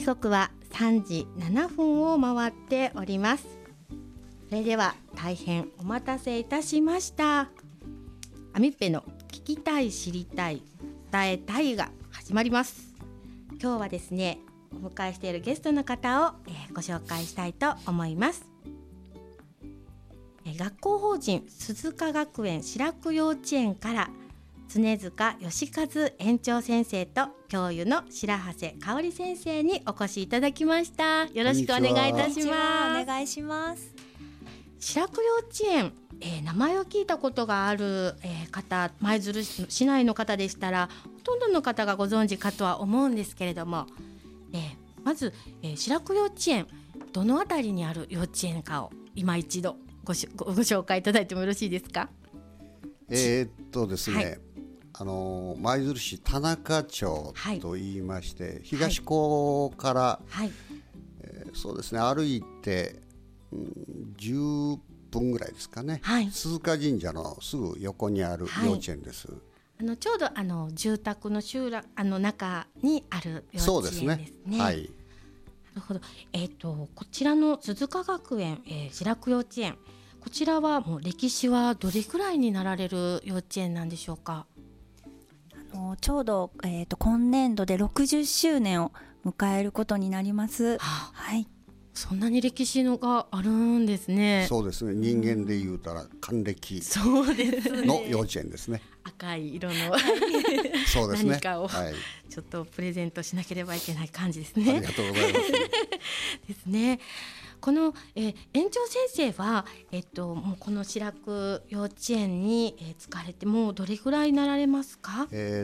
刻は3時7分を回っております。それでは大変お待たせいたしました。アミッペの聞きたい知りたい伝えたいが始まります。今日はですね、お迎えしているゲストの方を、ご紹介したいと思います。学校法人鈴鹿学園白久幼稚園から常塚義和園長先生と教諭の白長香織先生にお越しいただきました。よろしくお願いいたします。 お願いします。 白久幼稚園、名前を聞いたことがある、方、舞鶴市内の方でしたらほとんどの方がご存知かとは思うんですけれども、まず、白久幼稚園どのあたりにある幼稚園かを今一度ご紹介いただいてもよろしいですか。 ですね、舞鶴市田中町と言いまして、東高から、そうですね、歩いて、10分ぐらいですかね、鈴鹿神社のすぐ横にある幼稚園です。 ちょうど住宅の集落中にある幼稚園ですね。そうですね。なるほど。こちらの鈴鹿学園、白久幼稚園、こちらはもう歴史はどれくらいになられる幼稚園なんでしょうか。 ちょうど、今年度で60周年を迎えることになります。 そんなに歴史のがあるんですね。 そうですね、人間で言うたら還暦の幼稚園ですね。 赤い色のそうですね、 何かをちょっとプレゼントしなければいけない感じですね。 ありがとうございますですね。この、園長先生は、もうこの白久幼稚園に、使われてもうどれくらいになられますか。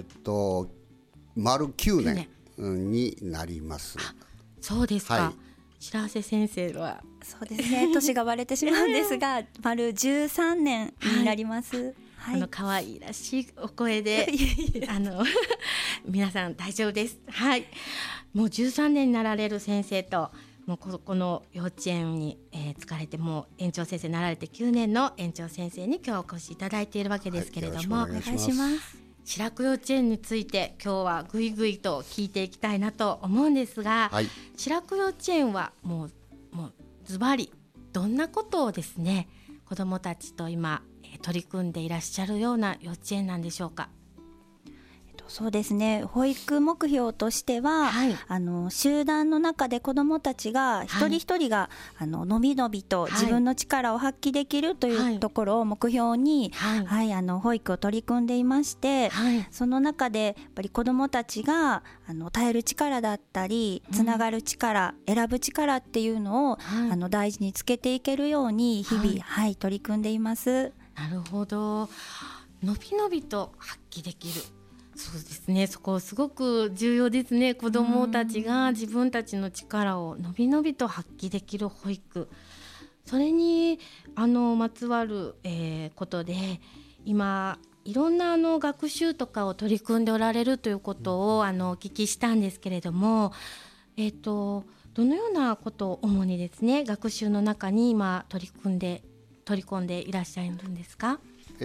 丸9年になります。 そうですか。白瀬先生はそうですね、年が割れてしまうんですが丸13年になります。 可愛らしいお声で皆さん大丈夫です。もう13年になられる先生と、もうこの幼稚園に、使われてもう園長先生になられて9年の園長先生に今日お越しいただいているわけですけれども、 お願いします。 白久幼稚園について今日はぐいぐいと聞いていきたいなと思うんですが、白久幼稚園はもうズバリどんなことをですね、子どもたちと今、取り組んでいらっしゃるような幼稚園なんでしょうか。 そうですね、保育目標としては、集団の中で子どもたちが一人一人が、のびのびと自分の力を発揮できるというところを目標に、保育を取り組んでいまして、その中でやっぱり子どもたちが耐える力だったりつながる力、選ぶ力っていうのを、大事につけていけるように日々、取り組んでいます。 なるほど。のびのびと発揮できる、そうですね、そこすごく重要ですね。子どもたちが自分たちの力をのびのびと発揮できる保育、それにまつわる、ことで今いろんな学習とかを取り組んでおられるということをお聞きしたんですけれども、どのようなことを主にですね、学習の中に今取り込んでいらっしゃるんですか。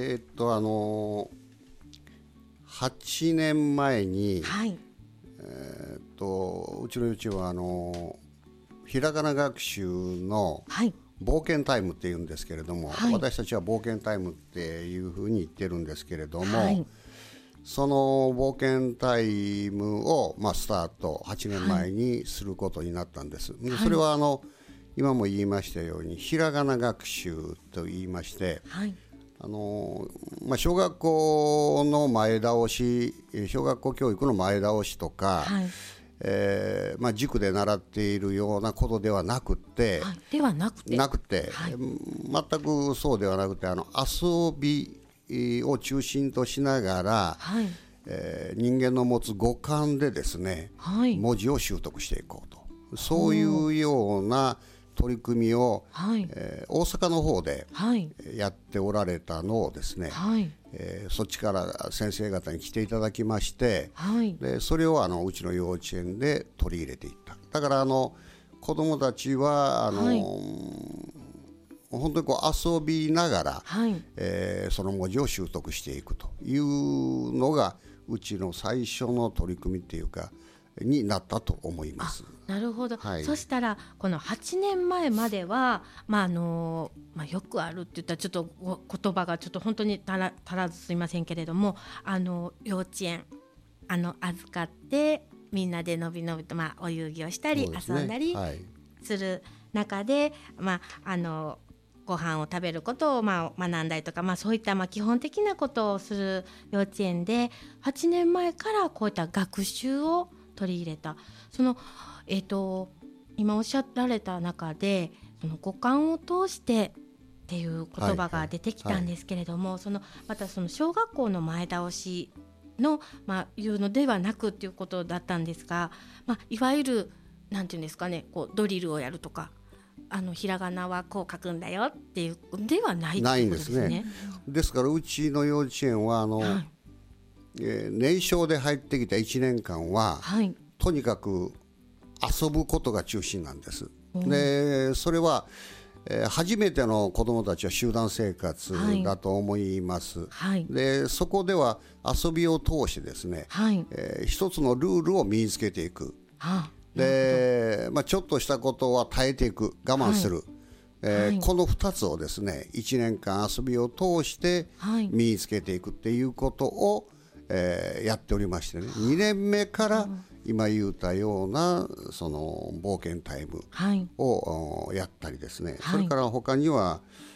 8年前に、うちの幼稚園はひらがな学習の冒険タイムっていうんですけれども、私たちは冒険タイムっていうふうに言ってるんですけれども、その冒険タイムを、スタート8年前にすることになったんです。それは今も言いましたようにひらがな学習と言いまして、小学校の前倒し、小学校教育の前倒しとか、塾で習っているようなことではなくて、全くそうではなくて、遊びを中心としながら、人間の持つ五感でですね、文字を習得していこうと、そういうような取り組みを、大阪の方でやっておられたのをですね、そっちから先生方に来ていただきまして、でそれをうちの幼稚園で取り入れていった。だから子どもたちは本当に遊びながら、その文字を習得していくというのがうちの最初の取り組みっていうかになったと思います。 なるほど、そしたらこの8年前までは、よくあるって言ったらちょっと言葉がちょっと本当に足らずすいませんけれども、幼稚園預かってみんなでのびのびと、お遊戯をしたり、遊んだりする中で、ご飯を食べることを学んだりとか、そういった基本的なことをする幼稚園で8年前からこういった学習を取り入れた。その今おっしゃられた中でその五感を通してっていう言葉が出てきたんですけれども、またその小学校の前倒しの、いうのではなくっていうことだったんですが、いわゆるなんていうんですかね、こうドリルをやるとかひらがなはこう書くんだよっていうではないってことですね。ないんですね。 ですからうちの幼稚園は年少で入ってきた1年間は、とにかく遊ぶことが中心なんです。でそれは、初めての子どもたちは集団生活だと思います。でそこでは遊びを通してですね、一つのルールを身につけていく。でちょっとしたことは耐えていく、我慢する、この2つをですね1年間遊びを通して身につけていくっていうことを、やっておりましてね、2年目から今言ったようなその冒険タイムを、やったりですね、それから他には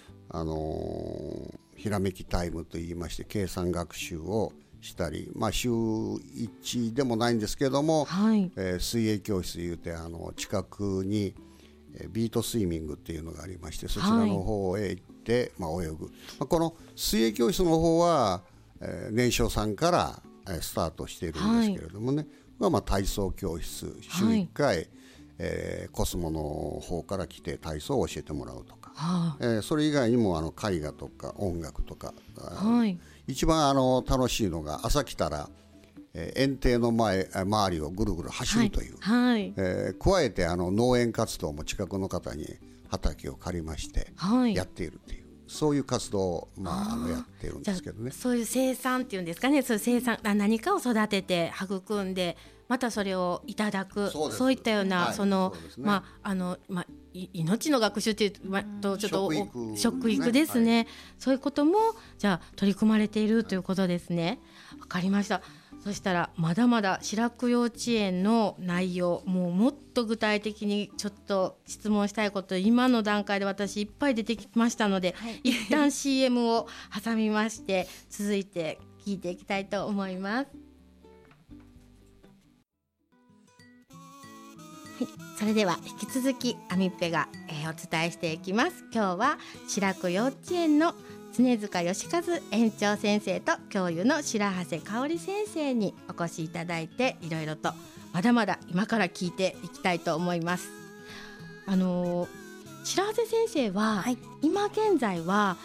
ひらめきタイムといいまして計算学習をしたり、週1でもないんですけども、水泳教室いうて近くにビートスイミングっていうのがありまして、そちらの方へ行って、泳ぐ、この水泳教室の方は、年少さんからスタートしているんですけれどもね、体操教室週1回、コスモの方から来て体操を教えてもらうとか、それ以外にも絵画とか音楽とか、一番楽しいのが朝来たら、園庭の周りをぐるぐる走るという、加えて農園活動も近くの方に畑を借りましてやっているという、そういう活動を、やってるんですけどね。 そういう生産っていうんですかね、そういう生産何かを育てて育んでまたそれをいただく、そういったような、命の学習っていうとちょっと食育ですね、そういうこともじゃあ取り組まれているということですね。わかりました。そしたらまだまだ白久幼稚園の内容、もっと具体的にちょっと質問したいこと、今の段階で私いっぱい出てきましたので、一旦 CM を挟みまして続いて聞いていきたいと思います。それでは引き続きアミッペが、お伝えしていきます。今日は白久幼稚園の常塚義和園長先生と教諭の白長香織先生にお越しいただいて、いろいろとまだまだ今から聞いていきたいと思います。白長先生は、今現在は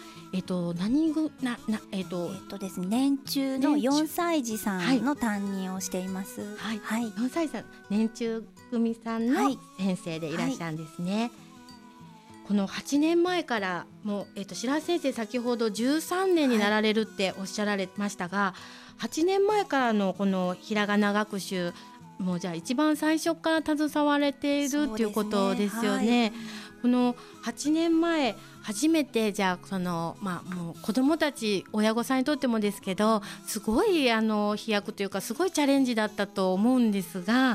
ですね、年中の4歳児さんの担任をしています。 4歳児さん、年中組さんの先生でいらっしゃるんですね。この8年前からもう、白長先生先ほど13年になられるっておっしゃられましたが、8年前からのこのひらがな学習、もうじゃあ一番最初から携われているっていうことですよね。この8年前初めてじゃあもう子どもたち親御さんにとってもですけど、すごい飛躍というかすごいチャレンジだったと思うんですが、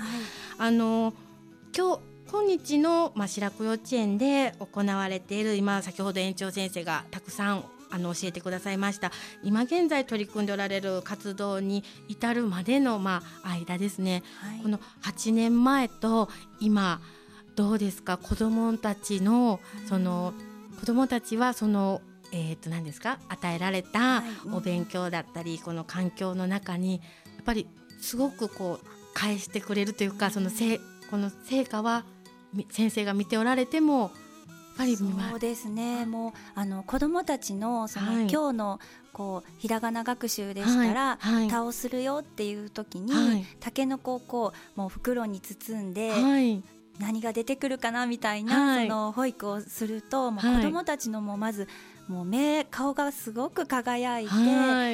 今日の、白久幼稚園で行われている、今先ほど園長先生がたくさん教えてくださいました今現在取り組んでおられる活動に至るまでの、間ですね、この8年前と今どうですか。子どもたちは何ですか、与えられたお勉強だったり、この環境の中にやっぱりすごくこう返してくれるというか、この成果は先生が見ておられてもそうですね、もう子どもたちの今日のひらがな学習でしたら、田をするよっていう時に、たけのこをもう袋に包んで、何が出てくるかなみたいな、その保育をすると、もう子どもたちのまず顔がすごく輝いて、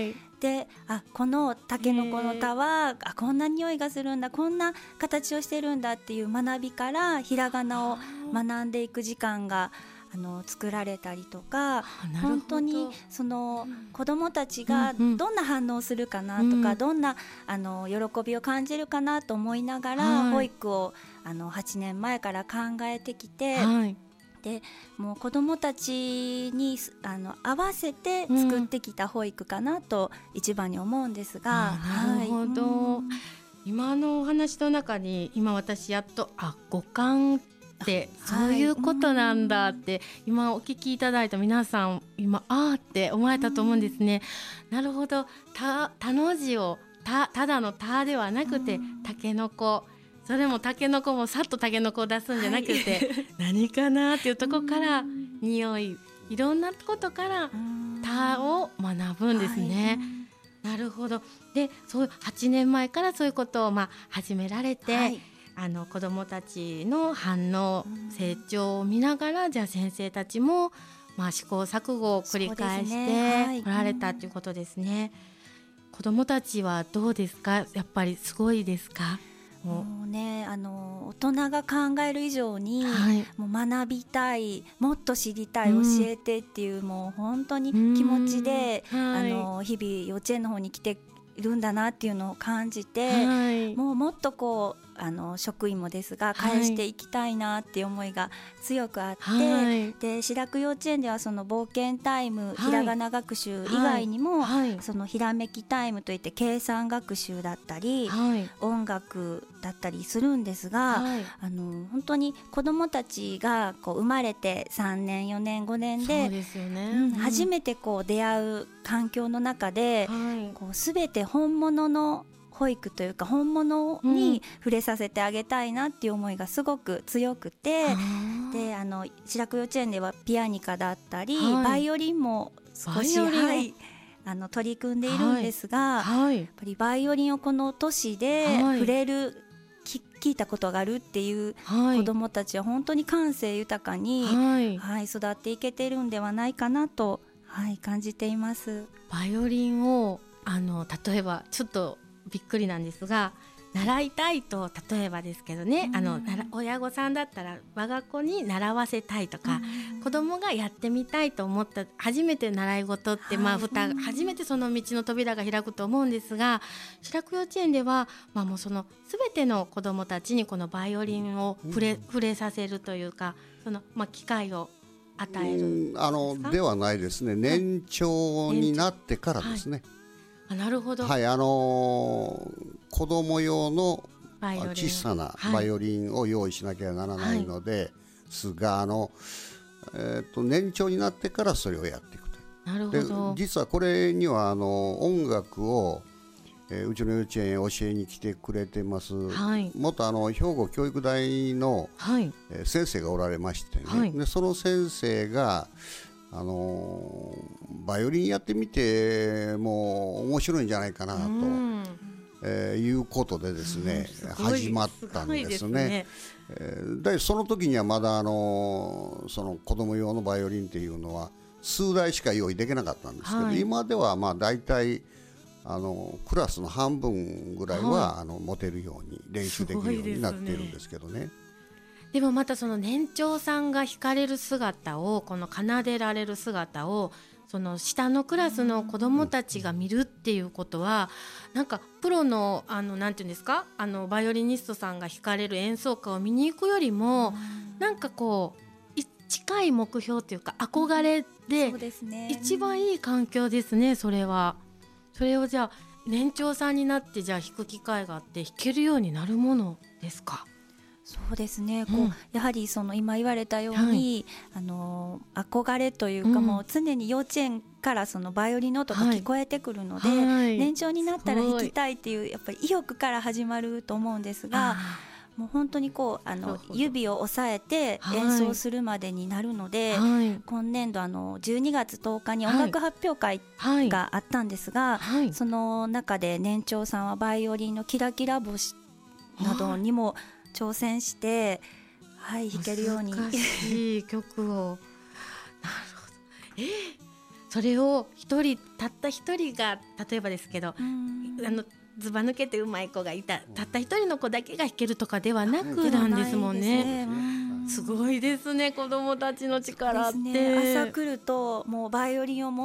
でこのタケノコの田はこんな匂いがするんだ、こんな形をしてるんだっていう学びからひらがなを学んでいく時間が作られたりとか、本当にその子どもたちがどんな反応をするかなとか、どんな喜びを感じるかなと思いながら、保育を8年前から考えてきて、でもう子どもたちに合わせて作ってきた保育かなと一番に思うんですが、 なるほど、今のお話の中に今私やっと五感ってそういうことなんだって今お聞きいただいた皆さん今って思われたと思うんですね。なるほど、たの字をただのたではなくてたけのこ、それもたけのこもさっとたけのこを出すんじゃなくて、何かなっていうところから匂い、いろんなことからたを学ぶんですね。なるほど。でそう8年前からそういうことを始められて、子どもたちの反応、成長を見ながらじゃあ先生たちも試行錯誤を繰り返してこられたということですね。子どもたちはどうですか？やっぱりすごいですか？ もうね、大人が考える以上に、もう学びたい、もっと知りたい、教えてっていうもう本当に気持ちで、日々幼稚園の方に来ているんだなっていうのを感じて、もっとこう職員もですが返していきたいなっていう思いが強くあって、で白久幼稚園ではその冒険タイム、ひらがな学習以外にも、そのひらめきタイムといって計算学習だったり、音楽だったりするんですが、本当に子どもたちがこう生まれて3年4年5年で、初めてこう出会う環境の中で、こう全て本物の保育というか本物に触れさせてあげたいなっていう思いがすごく強くて、で白久幼稚園ではピアニカだったり、バイオリンも少し取り組んでいるんですが、やっぱりバイオリンをこの年で触れる、聞いたことがあるっていう子どもたちは本当に感性豊かに、育っていけてるんではないかなと、感じています。 バイオリンを例えばちょっとびっくりなんですが、習いたいと、例えばですけどね、親御さんだったら我が子に習わせたいとか、子供がやってみたいと思った初めて習い事って、初めてその道の扉が開くと思うんですが、白久幼稚園では、もうその全ての子供たちにこのバイオリンを触れさせるというか、その機会を与えるではないですね。年長になってからですね。 なるほど。 子供用の小さなバイオリンを用意しなきゃならないのですが、年長になってからそれをやっていくと。 なるほど。 で実はこれには音楽を、うちの幼稚園へ教えに来てくれてます、元兵庫教育大の、先生がおられましてね、でその先生がバイオリンやってみても面白いんじゃないかなと、いうことでですね、始まったんですね。その時にはまだその子供用のバイオリンっていうのは数台しか用意できなかったんですけど、今ではだいたいクラスの半分ぐらいは、持てるように練習できるようになっているんですけどね。 でもまたその年長さんが弾かれる姿を、この奏でられる姿をその下のクラスの子どもたちが見るっていうことは、なんかプロのなんていうんですか、バイオリニストさんが弾かれる演奏会を見に行くよりも、なんかこう近い目標というか憧れで、一番いい環境ですね。それをじゃあ年長さんになってじゃあ弾く機会があって弾けるようになるものですか？ そうですね、やはりその今言われたように、憧れというか、もう常に幼稚園からそのバイオリンの音が聞こえてくるので、年長になったら弾きたいっていうやっぱり意欲から始まると思うんですが、もう本当にこう指を押さえて演奏するまでになるので、今年度12月10日に音楽発表会があったんですが、その中で年長さんはバイオリンのキラキラ星などにも挑戦して、弾けるように。 難しい曲をなるほど。 それをたった一人が例えばですけど、ずば抜けてうまい子がいた、たった一人の子だけが弾けるとかではなくなんですもんね。すごいですね、子どもたちの力って。 朝来るともうバイオリンを持って、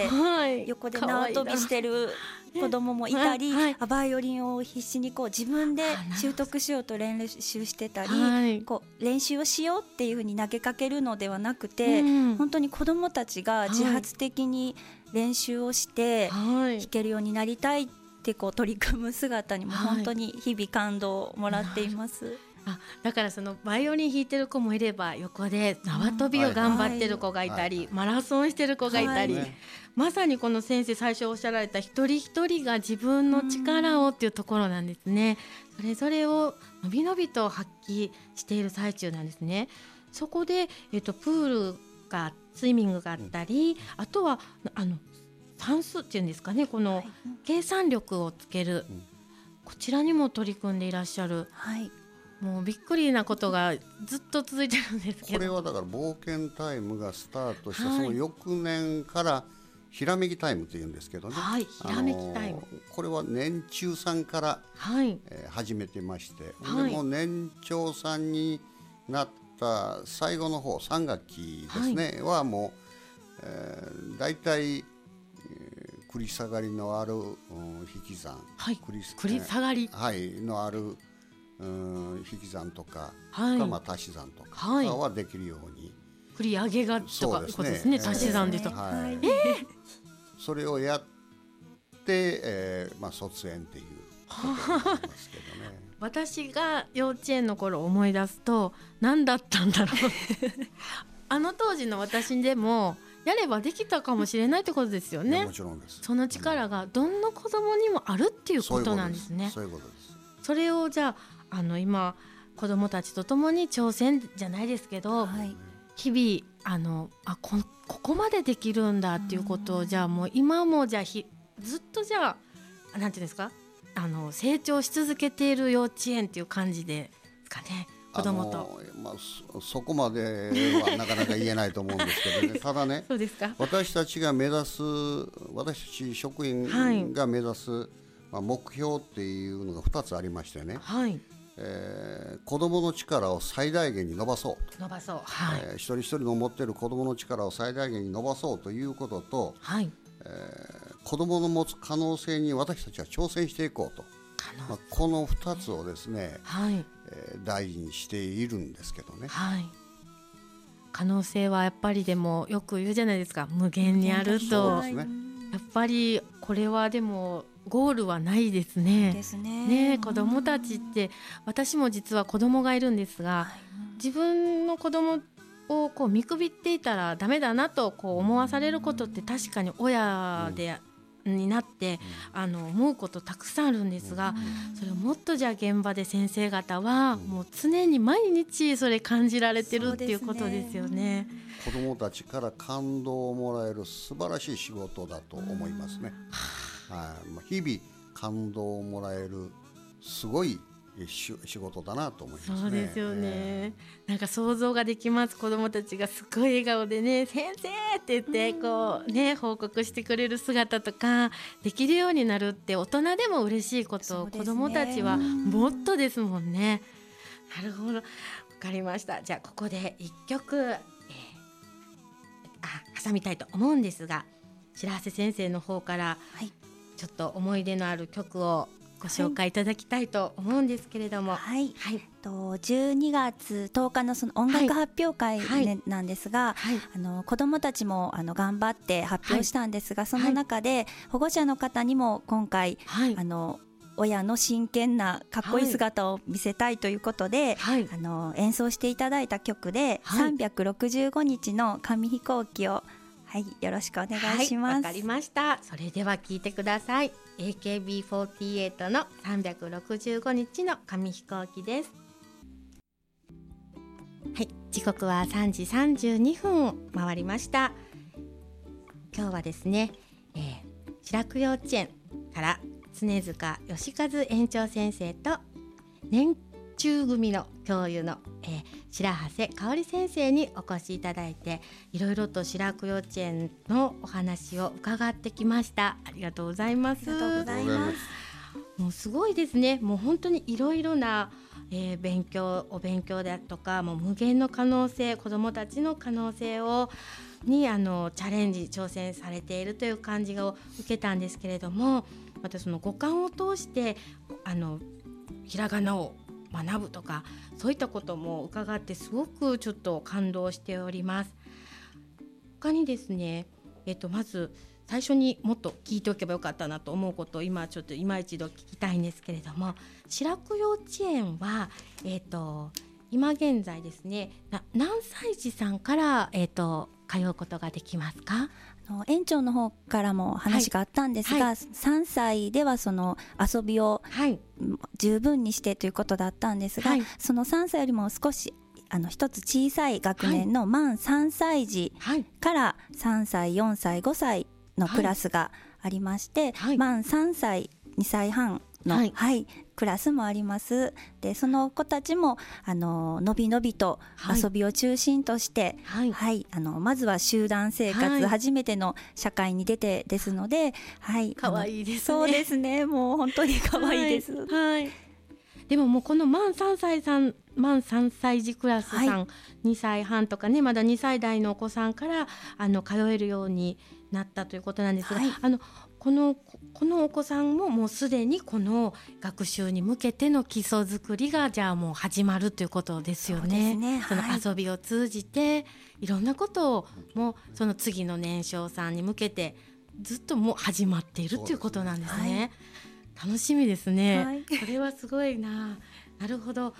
横で縄跳びしてる子供もいたり、バイオリンを必死にこう自分で習得しようと練習してたり、こう練習をしようっていう風に投げかけるのではなくて、本当に子どもたちが自発的に練習をして弾けるようになりたいってこう取り組む姿にも本当に日々感動をもらっています。 だからそのバイオリン弾いてる子もいれば、横で縄跳びを頑張ってる子がいたり、マラソンしてる子がいたり、まさにこの先生最初おっしゃられた一人一人が自分の力をっていうところなんですね。それぞれをのびのびと発揮している最中なんですね。そこで、プールがスイミングがあったり、あとは算数っていうんですかね、この計算力をつける、こちらにも取り組んでいらっしゃる。もうびっくりなことがずっと続いてるんですけど、 これはだから冒険タイムがスタートしたその翌年からひらめきタイムというんですけどね、 ひらめきタイム、 これは年中さんから、始めてまして、でも年長さんになった最後の方3学期ですね、はもう、だいたい繰り下がりのある、引き算、 繰り下がり、 のある引き算とか、足し算とかはできるように、 繰り上げがとかことですね。足し算ですと、 それをやって、卒園っていうことになりますけどね。 私が幼稚園の頃思い出すと何だったんだろうあの当時の私でもやればできたかもしれないってことですよね。 もちろんです。 その力がどんな子供にもあるっていうことなんですね。 そういうことです。 それをじゃあ今子どもたちと共に挑戦じゃないですけど、日々ここまでできるんだっていうことを、じゃあもう今もじゃあずっとじゃあなんていうんですか、成長し続けている幼稚園っていう感じですかね、子どもと。 そこまではなかなか言えないと思うんですけどねただねそうですか。 私たち職員が目指す、目標っていうのが2つありましてね、子どもの力を最大限に伸ばそうと、一人一人の持っている子どもの力を最大限に伸ばそうということと、子どもの持つ可能性に私たちは挑戦していこうと、この2つをですね、大事にしているんですけどね、 可能性はやっぱりでもよく言うじゃないですか、無限にあると、やっぱりこれはでもゴールはないですね。子どもたちって、私も実は子どもがいるんですが、自分の子どもをこう見くびっていたらダメだなとこう思わされることって確かに親になって思うことたくさんあるんですが、それをもっとじゃあ現場で先生方はもう常に毎日それ感じられてるっていうことですよね。 子どもたちから感動をもらえる素晴らしい仕事だと思いますね。日々感動をもらえるすごい仕事だなと思いますね。 そうですよね、なんか想像ができます。子どもたちがすごい笑顔でね、先生って言ってこうね報告してくれる姿とかできるようになるって大人でも嬉しいことを、子どもたちはもっとですもんね。なるほど、わかりました。じゃあここで一曲、挟みたいと思うんですが、白瀬先生の方からちょっと思い出のある曲をご紹介いただきたいと思うんですけれども、 12月10日のその音楽発表会、なんですが、子どもたちも頑張って発表したんですが、その中で保護者の方にも今回、親の真剣なかっこいい姿を見せたいということで、演奏していただいた曲で、365日の紙飛行機をよろしくお願いします。 わかりました。それでは聞いてください。AKB48 の365日の紙飛行機です。時刻は3時32分を回りました。今日はですね、白久幼稚園から常塚義和園長先生と年中組の教諭の、 白長香織先生にお越しいただいて、いろいろと白久幼稚園のお話を伺ってきました。ありがとうございます。 ありがとうございます。 もうすごいですね。もう本当にいろいろな、お勉強だとか、もう無限の可能性、子どもたちの可能性にチャレンジ挑戦されているという感じを受けたんですけれども、またその五感を通してひらがなを学ぶとか、そういったことも伺ってすごくちょっと感動しております。他にですね、まず最初にもっと聞いておけばよかったなと思うことを今ちょっと今一度聞きたいんですけれども、白久幼稚園は、今現在ですね、何歳児さんから、通うことができますか？ 園長の方からも話があったんですが、3歳ではその遊びを十分にしてということだったんですが、その3歳よりも少し一つ小さい学年の満3歳児から3歳4歳5歳のクラスがありまして、満3歳2歳半の、クラスもあります。でその子たちものびのびと遊びを中心として、まずは集団生活、初めての社会に出てですので、 可愛いですね。 そうですね、もう本当に可愛いです。 でももうこの満3歳児クラスさん、2歳半とかね、まだ2歳代のお子さんから通えるようになったということなんですが、このお子さんももうすでにこの学習に向けての基礎作りがじゃあもう始まるということですよね。その遊びを通じていろんなことをもうその次の年少さんに向けてずっともう始まっているということなんですね。楽しみですね。これはすごいな。なるほど。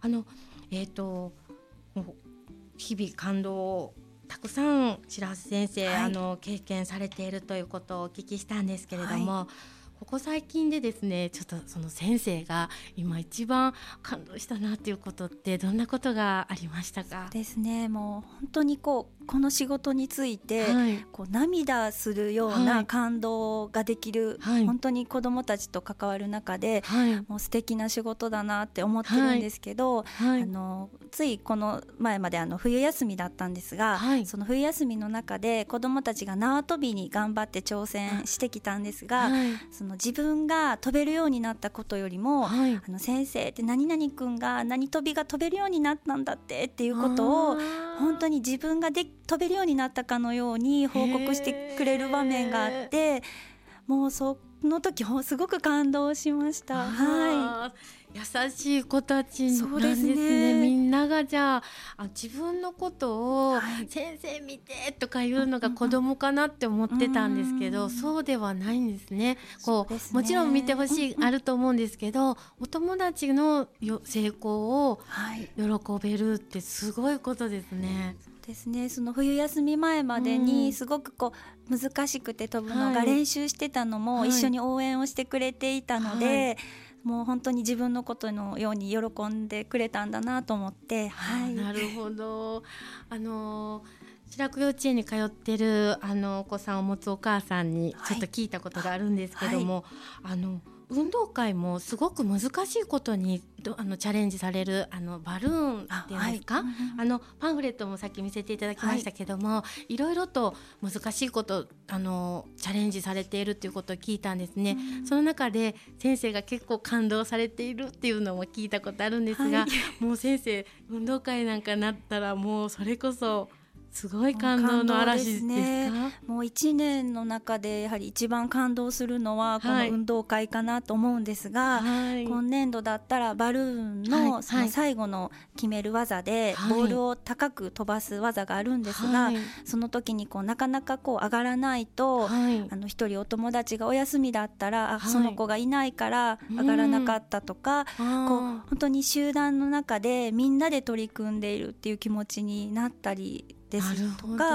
日々感動をたくさん白橋先生、経験されているということをお聞きしたんですけれども、ここ最近でですね、ちょっとその先生が今一番感動したなということってどんなことがありましたか？ そうですね、もう本当にこの仕事について、涙するような感動ができる、本当に子どもたちと関わる中で、もう素敵な仕事だなって思ってるんですけど、ついこの前まで冬休みだったんですが、その冬休みの中で子どもたちが縄跳びに頑張って挑戦してきたんですが、その自分が飛べるようになったことよりも、先生って何々くんが何跳びが飛べるようになったんだっていうことを本当に自分が飛べるようになったかのように報告してくれる場面があって、もうその時すごく感動しました。 優しい子たちなんですね。みんながじゃあ自分のことを先生見てとか言うのが子供かなって思ってたんですけど、そうではないんですね。もちろん見てほしいあると思うんですけど、お友達の成功を喜べるってすごいことですね。 ですね、その冬休み前までにすごく難しくて飛ぶのが練習してたのも一緒に応援をしてくれていたので、もう本当に自分のことのように喜んでくれたんだなと思って、 なるほど。白久幼稚園に通ってるお子さんを持つお母さんにちょっと聞いたことがあるんですけども、運動会もすごく難しいことにチャレンジされるバルーンっていうんですか、パンフレットもさっき見せていただきましたけども、いろいろと難しいことチャレンジされているということを聞いたんですね。その中で先生が結構感動されているっていうのも聞いたことあるんですが、もう先生運動会なんかなったらもうそれこそすごい感動の嵐ですか？ もう1年の中でやはり一番感動するのはこの運動会かなと思うんですが、今年度だったらバルーンのその最後の決める技でボールを高く飛ばす技があるんですが、その時になかなか上がらないと、一人お友達がお休みだったらその子がいないから上がらなかったとか、本当に集団の中でみんなで取り組んでいるっていう気持ちになったりですとか、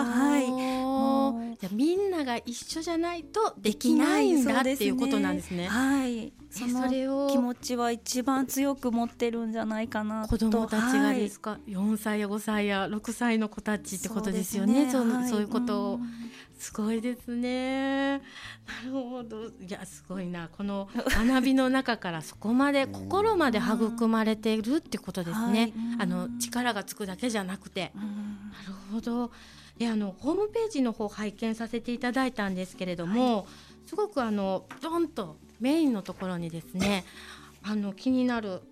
じゃあみんなが一緒じゃないとできないんだっていうことなんですね。 その気持ちは一番強く持ってるんじゃないかなと。 子どもたちがですか、4歳や5歳や6歳の子たちってことですよね。そういうことを、すごいですね。なるほど。いやすごいな、この学びの中からそこまで心まで育まれているってことですね。力がつくだけじゃなくて。なるほど。でホームページの方拝見させていただいたんですけれども、すごくドンとメインのところにですね気になる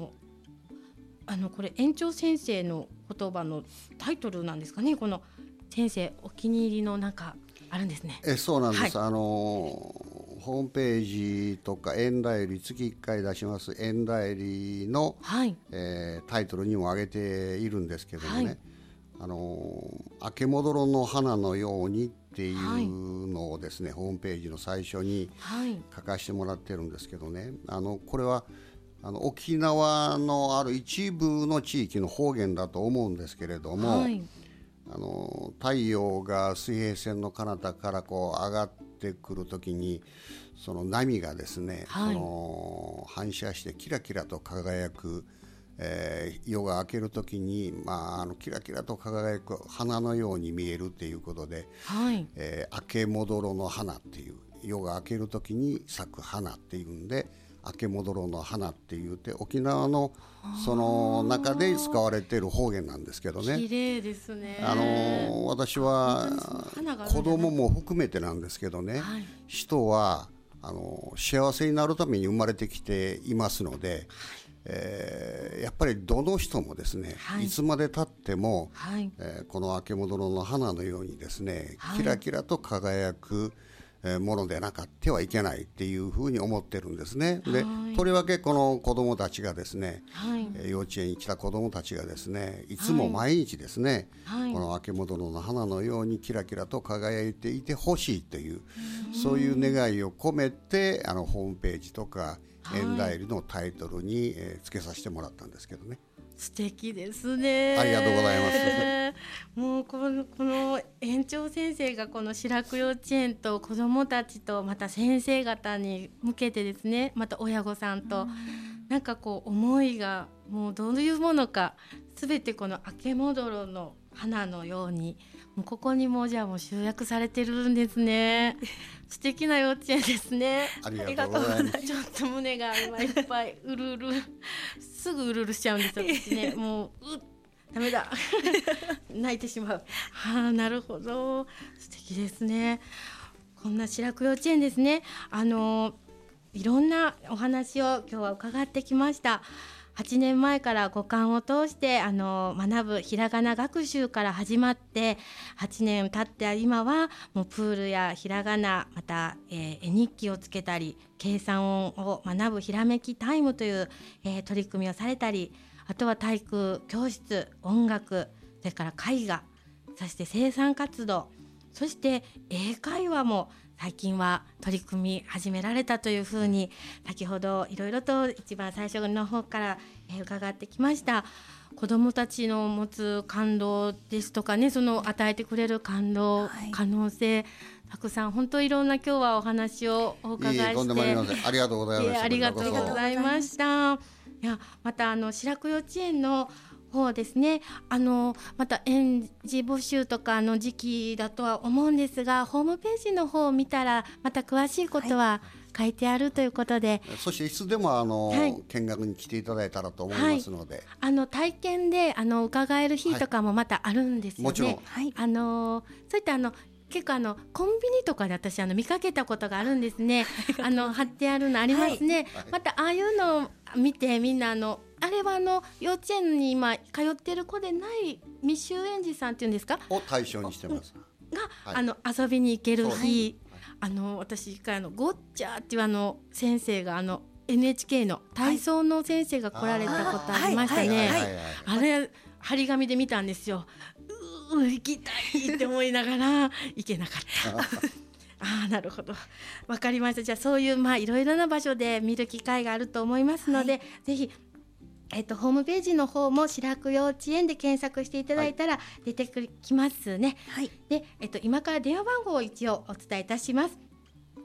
これ園長先生の言葉のタイトルなんですかね。この先生お気に入りのなんかあるんですね。 そうなんです、ホームページとか園代理月1回出します園代理の、タイトルにも挙げているんですけどもね、明けもどろの花のようにっていうのをですね、ホームページの最初に書かせてもらってるんですけどね、これは沖縄のある一部の地域の方言だと思うんですけれども、太陽が水平線の彼方からこう上がってくるときにその波がですね、反射してキラキラと輝く、夜が明けるときに、キラキラと輝く花のように見えるっていうことで、明けもどろの花っていう、夜が明けるときに咲く花っていうんで明けもどろの花って言って沖縄のその中で使われている方言なんですけどね。 綺麗ですね。 私は子供も含めてなんですけどね、人は幸せになるために生まれてきていますので、やっぱりどの人もですね、いつまで経っても、この明けもどろの花のようにですね、キラキラと輝くものでなかってはいけないっていうふうに思ってるんですね。で、とりわけこの子どもたちがですね、幼稚園に来た子どもたちがですね、いつも毎日ですね、この明けもどろの花のようにキラキラと輝いていてほしいという、そういう願いを込めてホームページとか園代理のタイトルにつけさせてもらったんですけどね。 素敵ですね。 ありがとうございますもうこの園長先生がこの白久幼稚園と子どもたちとまた先生方に向けてですね、また親御さんとなんかこう思いがもうどういうものか全てこの明けもどろの花のようにもうここにもじゃあもう集約されてるんですね。素敵な幼稚園ですね。 ありがとうございます。 ちょっと胸が今いっぱいうるうるすぐうるうるしちゃうんですよ私ね。もうダメだ泣いてしまう。なるほど、素敵ですね。こんな白久幼稚園ですね。いろんなお話を今日は伺ってきました。8年前から五感を通して学ぶひらがな学習から始まって8年経って今はもうプールやひらがなまた、絵日記をつけたり計算を学ぶひらめきタイムという、取り組みをされたり、あとは体育教室、音楽、それから絵画、そして生産活動、そして英会話も最近は取り組み始められたというふうに先ほどいろいろと一番最初の方から、伺ってきました。子どもたちの持つ感動ですとかね、その与えてくれる感動、可能性たくさん本当いろんな今日はお話をお伺いしてとんでもありません。ありがとうございました。 ありがとうございました。いやまた白久幼稚園の方ですね、また園児募集とかの時期だとは思うんですが、ホームページの方を見たらまた詳しいことは書いてあるということで、 そしていつでも見学に来ていただいたらと思いますので、 体験で伺える日とかもまたあるんですよね。 もちろん、 そういった結構コンビニとかで私見かけたことがあるんですね。貼ってあるのありますね。またああいうのを見てみんなあれは幼稚園に今通ってる子でない未就園児さんっていうんですかを対象にしてますが、遊びに行ける日、私一回ゴッチャーっていう先生がNHK の体操の先生が来られたことありましたね。あれ張り紙で見たんですよ。行きたいって思いながら行けなかったなるほど、わかりました。じゃあそういういろいろな場所で見る機会があると思いますので、ぜひホームページの方も白久幼稚園で検索していただいたら出てきますね。で、今から電話番号を一応お伝えいたします。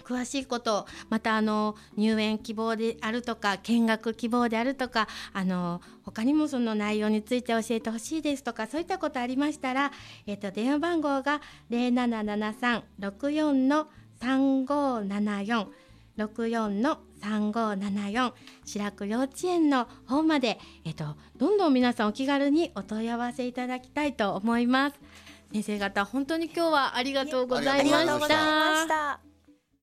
詳しいことまた入園希望であるとか見学希望であるとか他にもその内容について教えてほしいですとかそういったことありましたら、電話番号が 0773-64-3574 64-3574 白く幼稚園の方まで、どんどん皆さんお気軽にお問い合わせいただきたいと思います。先生方本当に今日はありがとうございました。